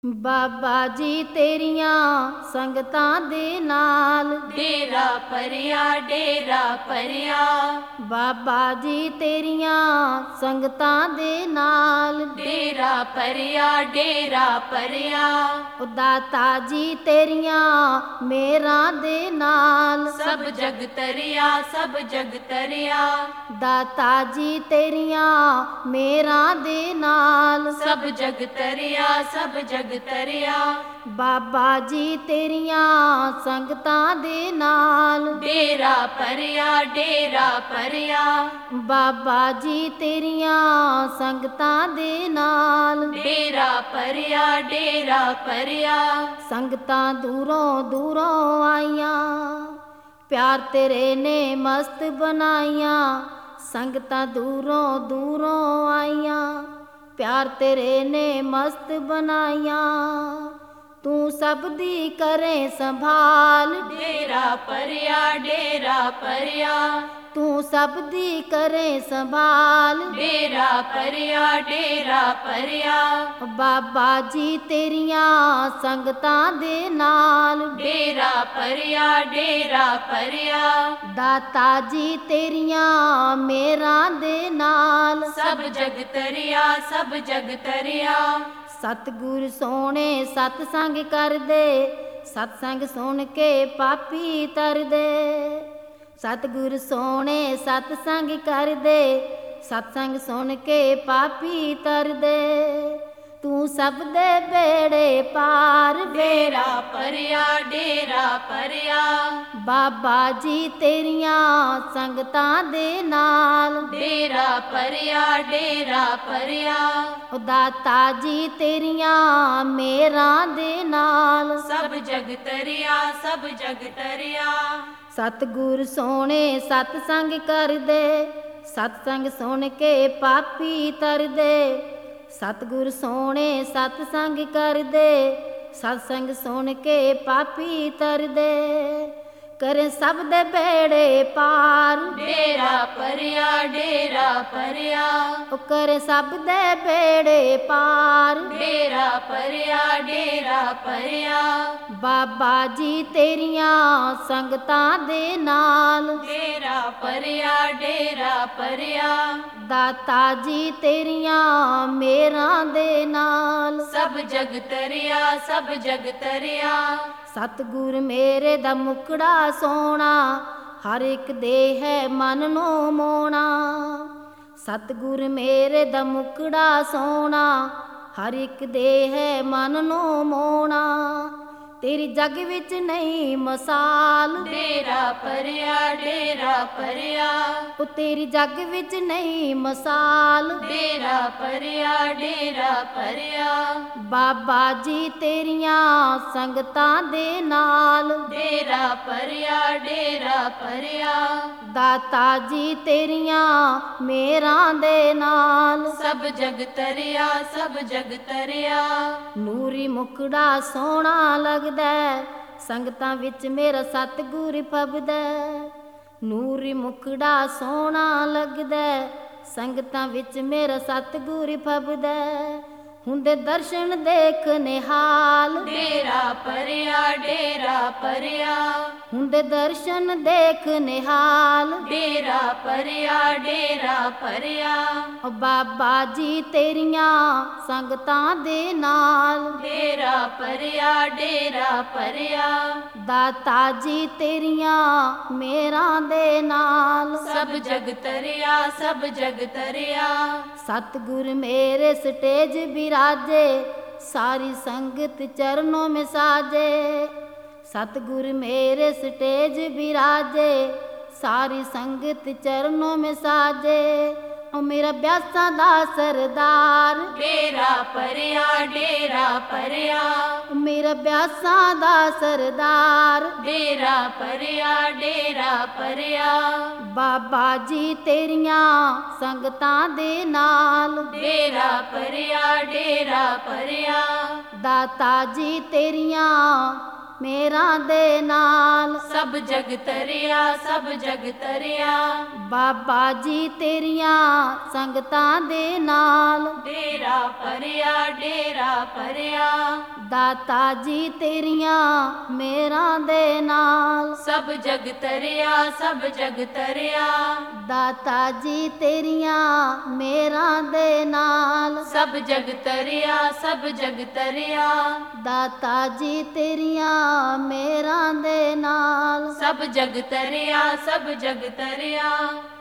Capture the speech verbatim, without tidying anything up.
ਬਾਬਾ ਜੀ ਤੇਰੀਆਂ ਸੰਗਤਾਂ ਦੇ ਨਾਲ ਡੇਰਾ ਭਰਿਆ ਡੇਰਾ ਭਰਿਆ। ਬਾਬਾ ਜੀ ਤੇਰੀਆਂ ਸੰਗਤਾਂ ਦੇ ਨਾਲ ਡੇਰਾ ਭਰਿਆ ਡੇਰਾ ਭਰਿਆ। ਉਹ ਦਾਤਾ ਜੀ ਤੇਰੀਆਂ ਮੇਰਾਂ ਦੇ ਨਾਲ ਸਭ ਜਗ ਤਰਿਆ ਸਭ ਜਗ ਤਰਿਆ। ਦਾਤਾ ਜੀ ਤੇਰੀਆਂ ਮੇਰਾਂ ਦੇ ਨਾਲ ਸਭ ਜਗ ਤਰਿਆ ਸਭ ਜਗ ਤਰਿਆ। ਬਾਬਾ ਜੀ ਤੇਰੀਆਂ ਸੰਗਤਾਂ ਦੇ ਨਾਲ ਡੇਰਾ ਭਰਿਆ ਡੇਰਾ ਭਰਿਆ। ਬਾਬਾ ਜੀ ਤੇਰੀਆਂ ਸੰਗਤਾਂ ਦੇ ਨਾਲ ਡੇਰਾ ਭਰਿਆ ਡੇਰਾ ਭਰਿਆ। ਸੰਗਤਾਂ ਦੂਰੋਂ ਦੂਰੋਂ ਆਈਆਂ ਪਿਆਰ ਤੇਰੇ ਨੇ ਮਸਤ ਬਣਾਈਆਂ। ਸੰਗਤਾਂ ਦੂਰੋਂ ਦੂਰੋਂ ਆਈਆਂ ਪਿਆਰ ਤੇਰੇ ਨੇ ਮਸਤ ਬਣਾਈਆਂ। ਤੂੰ ਸਭ ਦੀ ਕਰੇ ਸੰਭਾਲ ਡੇਰਾ ਭਰਿਆ ਡੇਰਾ ਭਰਿਆ। ਤੂੰ ਸਭ ਦੀ ਕਰੇ ਸੰਭਾਲ ਡੇਰਾ ਭਰਿਆ ਡੇਰਾ ਭਰਿਆ। ਬਾਬਾ ਜੀ ਤੇਰੀਆਂ ਸੰਗਤਾਂ ਦੇ ਨਾਲ ਡੇਰਾ ਭਰਿਆ ਡੇਰਾ ਭਰਿਆ। ਦਾਤਾ ਜੀ ਤੇਰੀਆਂ ਮੇਰਾਂ ਦੇ ਨਾਲ ਸਭ ਜਗ ਤਰਿਆ ਸਭ ਜਗ ਤਰਿਆ। ਸਤਿਗੁਰ ਸੋਹਣੇ ਸਤਸੰਗ ਕਰਦੇ ਸਤਸੰਗ ਸੁਣ ਕੇ ਪਾਪੀ ਤਰਦੇ। ਸਤਿਗੁਰ ਸੋਹਣੇ ਸਤਸੰਗ ਕਰਦੇ ਸਤਸੰਗ ਸੁਣ ਕੇ ਪਾਪੀ ਤਰਦੇ। ਤੂੰ ਸਭ ਦੇ ਬੇੜੇ ਪਾਰ ਡੇਰਾ ਭਰਿਆ ਡੇਰਾ ਭਰਿਆ। ਬਾਬਾ ਜੀ ਤੇਰੀਆਂ ਸੰਗਤਾਂ ਦੇ ਨਾਲ ਡੇਰਾ ਭਰਿਆ ਡੇਰਾ ਭਰਿਆ। ਉਹ ਦਾਤਾ ਜੀ ਤੇਰੀਆਂ ਮੇਰਾਂ ਦੇ ਨਾਲ ਸਭ ਜਗ ਤਰਿਆ ਸਭ ਜਗ ਤਰਿਆ। ਸਤਿਗੁਰ ਸੋਹਣੇ ਸਤਸੰਗ ਕਰਦੇ ਸਤਸੰਗ ਸੁਣ ਕੇ ਪਾਪੀ ਤਰਦੇ। ਸਤਿਗੁਰ ਸੋਹਣੇ ਸਤਸੰਗ ਕਰਦੇ ਸਤਸੰਗ ਸੁਣ ਕੇ ਪਾਪੀ ਤਰਦੇ। ਕਰੇ ਸਭ ਦੇ ਬੇੜੇ ਪਾਰ ਡੇਰਾ ਭਰਿਆ ਡੇਰਾ ਭਰਿਆ। ਉਹ ਕਰੇ ਸਭ ਦੇ ਬੇੜੇ ਪਾਰ ਡੇਰਾ ਭਰਿਆ ਡੇਰਾ ਭਰਿਆ। ਬਾਬਾ ਜੀ ਤੇਰੀਆਂ ਸੰਗਤਾਂ ਦੇ ਨਾਲ ਡੇਰਾ ਭਰਿਆ ਡੇਰਾ ਭਰਿਆ। ਦਾਤਾ ਜੀ ਤੇਰੀਆਂ ਮੇਰਾਂ ਦੇ ਨਾਲ ਸਭ ਜਗ ਤਰਿਆ ਸਭ ਜਗ ਤਰਿਆ। ਸਤਿਗੁਰ ਮੇਰੇ ਦਾ ਮੁਕੜਾ ਸੋਹਣਾ ਹਰ ਇੱਕ ਦੇ ਹੈ ਮਨ ਨੂੰ ਮੋਣਾ। ਸਤਿਗੁਰ ਮੇਰੇ ਦਾ ਮੁਕੜਾ ਸੋਹਣਾ ਹਰ ਇੱਕ ਦੇ ਹੈ ਮਨ ਨੂੰ ਮੋਣਾ। ਤੇਰੀ ਜਗ ਵਿੱਚ ਨਹੀਂ ਮਸਾਲ ਡੇਰਾ ਭਰਿਆ ਡੇਰਾ ਭਰਿਆ। ਉਹ ਤੇਰੀ ਜਗ ਵਿੱਚ ਨਹੀਂ ਮਸਾਲ ਡੇਰਾ ਭਰਿਆ ਡੇਰਾ ਭਰਿਆ। ਬਾਬਾ ਜੀ ਤੇਰੀਆਂ ਸੰਗਤਾਂ ਦੇ ਨਾਲ ਡੇਰਾ ਭਰਿਆ ਡੇਰਾ ਭਰਿਆ। ਦਾਤਾ ਜੀ ਤੇਰੀਆਂ ਮੇਰਾਂ ਦੇ ਨਾਲ ਸਭ ਜਗ ਤਰਿਆ ਸਭ ਜਗ ਤਰਿਆ। ਨੂਰੀ ਮੁਕੜਾ ਸੋਹਣਾ ਲੱਗਦਾ ਸੰਗਤਾਂ ਵਿੱਚ ਮੇਰਾ ਸਤਿਗੁਰ ਫਬਦਾ। ਨੂਰੀ ਮੁਕੜਾ ਸੋਹਣਾ ਲੱਗਦਾ ਸੰਗਤਾਂ ਵਿੱਚ ਮੇਰਾ ਸਤਿਗੁਰ ਫਬਦਾ। ਹੁੰਦੇ ਦਰਸ਼ਨ ਦੇਖ ਨਿਹਾਲ ਡੇਰਾ ਭਰਿਆ ਡੇਰਾ ਭਰਿਆ। ਹੁੰਦੇ ਦਰਸ਼ਨ ਦੇਖ ਨਿਹਾਲ ਡੇਰਾ ਭਰਿਆ ਡੇਰਾ ਭਰਿਆ। ਉਹ ਬਾਬਾ ਜੀ ਤੇਰੀਆਂ ਸੰਗਤਾਂ ਦੇ ਨਾਲ ਡੇਰਾ ਭਰਿਆ ਡੇਰਾ ਭਰਿਆ। ਦਾਤਾ ਜੀ ਤੇਰੀਆਂ ਮੇਰਾਂ ਦੇ ਨਾਲ ਸਭ ਜਗ ਤਰਿਆ ਸਭ ਜਗ ਤਰਿਆ। सतगुर मेरे स्टेज बिराजे सारी संगत चरणों में साजे। सतगुर मेरे स्टेज बिराजे सारी संगत चरणों में साजे। ओ मेरा ब्यासा दा सरदार डेरा भरिया डेरा भरिया। मेरा ब्यासा दा सरदार डेरा भरिया डेरा भरिया। बाबा जी तेरियां संगतां दे नाल डेरा भरिया डेरा भरिया। दाता जी तेरियां ਮੇਰਾਂ ਦੇ ਨਾਲ। ਸਭ ਜਗ ਤਰਿਆ ਸਭ ਜਗ ਤਰਿਆ ਬਾਬਾ ਜੀ ਤੇਰੀਆਂ ਸੰਗਤਾਂ ਦੇ ਨਾਲ। ਡੇਰਾ ਭਰਿਆ ਡੇਰਾ ਭਰਿਆ ਦਾਤਾ ਜੀ ਤੇਰੀਆਂ ਮੇਰਾਂ ਦੇ ਨਾਲ। ਸਭ ਜਗ ਤਰਿਆ ਸਭ ਜਗ ਤਰਿਆ ਦਾਤਾ ਜੀ ਤੇਰੀਆਂ ਮੇਰਾਂ ਦੇ ਨਾਲ। ਸਭ ਜਗ ਤਰਿਆ ਸਭ ਜਗ ਤਰਿਆ ਦਾਤਾ ਜੀ ਤੇਰੀਆਂ ਮੇਰਾਂ ਦੇ ਨਾਲ। ਸਭ ਜਗ ਤਰਿਆ ਸਭ ਜਗ ਤਰਿਆ